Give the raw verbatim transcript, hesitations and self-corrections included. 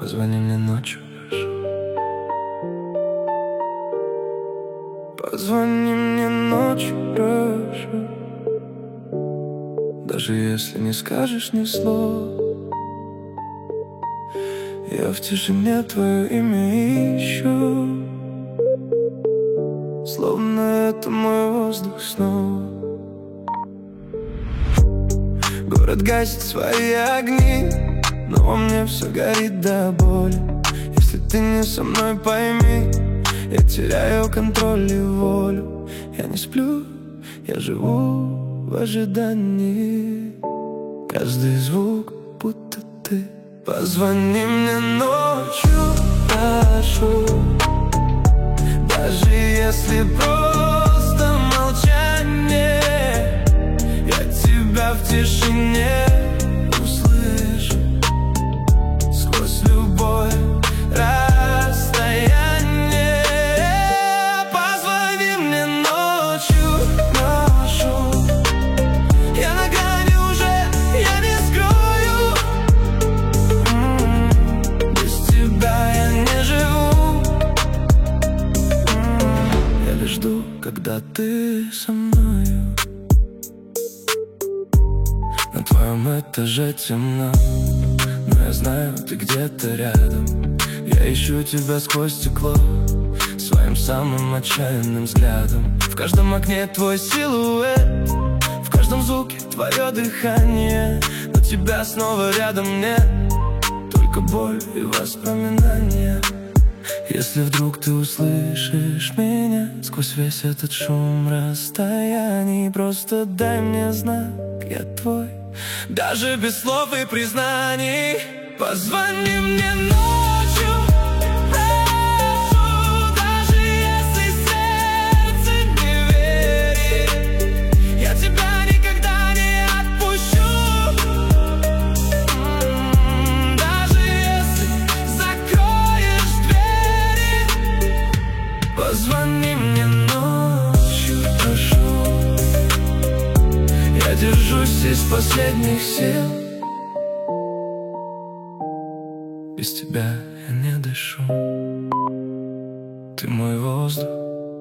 Позвони мне ночью, прошу. Позвони мне ночью, прошу. Даже если не скажешь ни слова, я в тишине твое имя ищу, словно это мой воздух снова. Город гасит свои огни, но во мне все горит до боли. Если ты не со мной, пойми, я теряю контроль и волю. Я не сплю, я живу в ожидании. Каждый звук, будто ты. Позвони мне ночью, прошу. Даже если просто молчание, я тебя в тишине услышу. Сквозь любое расстояние. Позвони мне ночью, прошу. Я на грани уже, я не скрою. М-м-м. Без тебя я не живу. М-м-м. Я лишь жду, когда ты со мною. На твоем этаже темно, но я знаю, ты где-то рядом. Я ищу тебя сквозь стекло своим самым отчаянным взглядом. В каждом окне твой силуэт, в каждом звуке твое дыхание. Но тебя снова рядом нет, только боль и воспоминания. Если вдруг ты услышишь меня сквозь весь этот шум расстояний, просто дай мне знак, я твой, даже без слов и признаний. Позвони мне ночью, прошу. Даже если сердце не верит, я тебя никогда не отпущу. М-м-м. Даже если закроешь двери, позвони мне ночью, прошу. Я держусь из последних сил. Без тебя я не дышу. Ты мой воздух,